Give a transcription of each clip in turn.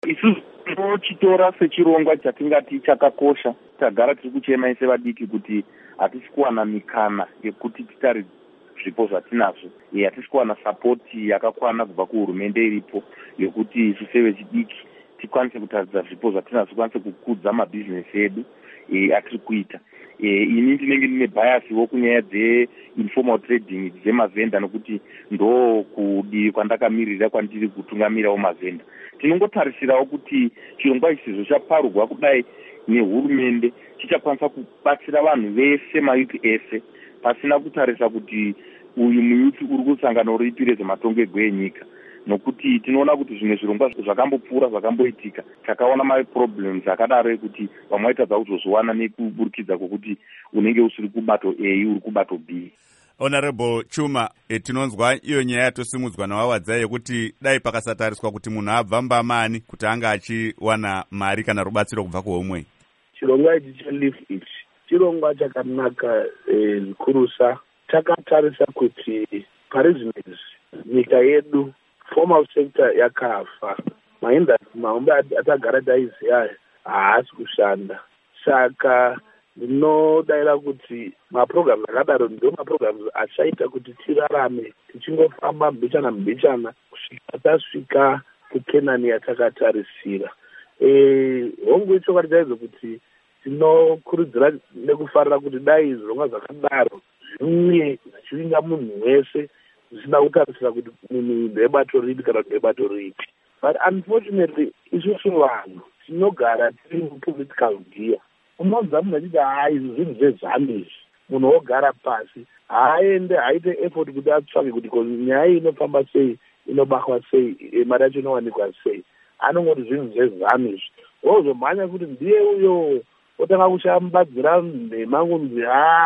isusu tinochitora sechirongwa chatingati chakakosha. Tagara tiri kuchema sevadiki kuti hatisi kuwana mikana yekuti titaridze zvipo zvatinazvo. Hatisi kuwana sapoti yakakwana kubva kuhurumende iripo yokuti isu sevechidiki tikwanise kutaridza zvipo zvatinazvo, tikwanise kukudza mabhizinesi edu atiri kuita. Ini ndinenge ndine biasiwo kunyaya dzeinformal trading dzemavhenda, nokuti ndo kudivi kwandakamirira kwandiri kutungamirawo mavhenda. Tinongotarisirawo kuti chirongwa isizvo chaparurwa kudai nehurumende chichakwanisa kubatsira vanhu vese, mayuthi ese, pasina kutarisa kuti uyu muyuthi uri kusangana uripi rezvematongerwo enyika. Nokuti tinoona kuti zvimwe zvirongwa zvakambopfuura zvakamboitika, takaona maproblems akadaro ekuti vamwe vaitadza kuzozviwana nekuburikidza kwokuti unenge usiri kubato A uri kubato B. Honorable Chuma, tinonzwa iyo nyaya yatosimudzwa naWawadzai yekuti dai pakasatariswa kuti munhu abva mbamani kuti anga achiwana mari kana rubatsiro kubva kuhomwe. Chirongwa ichi cheLeaf ichi chirongwa chakanaka zvikurusa. Takatarisa kuti pari zvinezvi nyika yedu formal sector yakafa. Mahombe atagara taiziya haasi kushanda. Saka ndinodayira kuti maprograms akadaro ndio maprograms achaita kuti tirarame tichingofamba mbichana kusvika tasvika kuKenani yatakatarisira. Hongu ichokwadi chaidzo kuti tinokurudzira nekufarira kuti dai zvirongwa zvakadaro zviuye zvichivinga munhu wese zvisina kutarisira kuti munhu ndebato ripi kana ndebato ripi. But unfortunately isusu vanhu tinogara tiri mupolitical gear. Unonzwa munhu achiti izvi zvinhu zvezano izvi, munhu wogara pasi haaende haite effort kuti atsvake kuti nyaya inofamba sei, inobahwa sei, mari yacho inowanikwa sei. Anongoti zvinhu zvezano izvi, wozomhanya kuti ndiye uyo otanga kushaya mubatsira nhema kunzi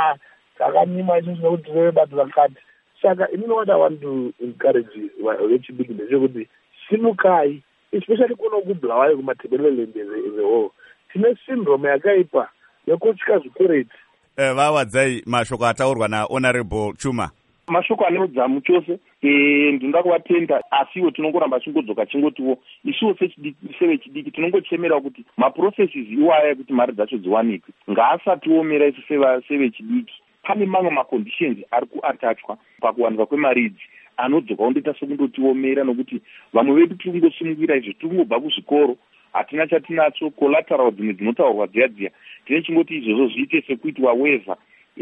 takanyima isusu nekuti tine bato rakati. Saka inini what I want to encourage vechidiki ndechekuti simukai, especially kuno kubulawayo kumatebelele the whole. Tine syndrome yakaipa yekutya zvikoreti. Vawadzai mashoko ataurwa naHonorable Chuma. Mashoko ane udzamu chose. Ndinoda kuvatenda, asiwo tinongoramba chingodzoka chingotiwo isuwo sevechidiki tinongochemera kuti maprocesses iwaya ekuti mari dzacho dziwanikwe ngaasatiomera isu sevechidiki. Pane mamwe maconditions ari kuatachwa pakuwanikwa kwemari idzi anodzoka ondoita sekundotiomera, nokuti vamwe vedu tiri kungosimukira izvo, tiri kungobva kuzvikoro, hatina chatinacho, collateral dzimwe dzinotaurwa dziya tine chingoti izvozvo zviite sekuitwa waiver,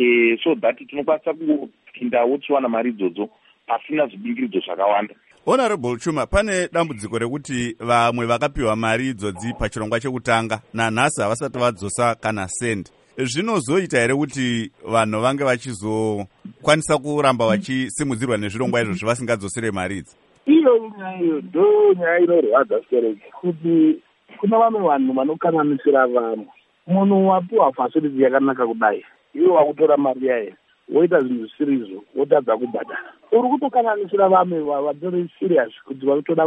so that tinokwanisa kungopindawo tichiwana mari idzodzo pasina zvibingiridzo zvakawanda. Honorable Chuma, pane dambudziko rekuti vamwe vakapiwa mari idzodzi pachirongwa chekutanga nanhasi havasati vadzosa kana sendi. Zvinozoita here kuti vanhu vange vachizokwanisa kuramba vachisimudzirwa nezvirongwa izvo vasingadzosere mari idzi? Iyo nyaya ndo nyaya inorwadza sitereki, kuti kuna vamwe vanhu vanokanganisira vamwe. Munhu wapiwa facility yakanaka kudai, iwe wakutora mari yaye woita zvinhu zvisirizvo wotadza kubhadhara. Uri kutokanganisira vamwe vatori serious kuti vakutoda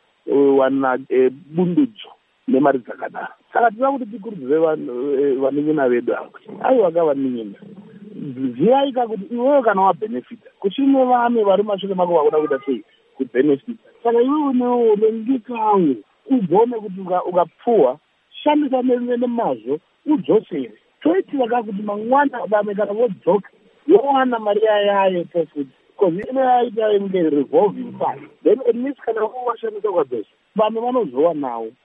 kutowana bundudzo nemari dzakadaro. Saka tinoda kuti tikurudzire vanin'ina vedu ava kuti aiwa gavaninyina ziyaika kuti iwewe kana wabenefita kuchine vamwe vari mashure mako vakuda kuita sei kubenefita. Saka iwe unewo rengekawo ugone kuti ukapfuwa shandisa nemazvo udzosere. Toitira kakuti mangwana vamwe kana vodzoka yowana mari yayo futi, because inoyaita inge revolving fund, then at least kana washandisa ukadzosa vamwe vanozowanawo.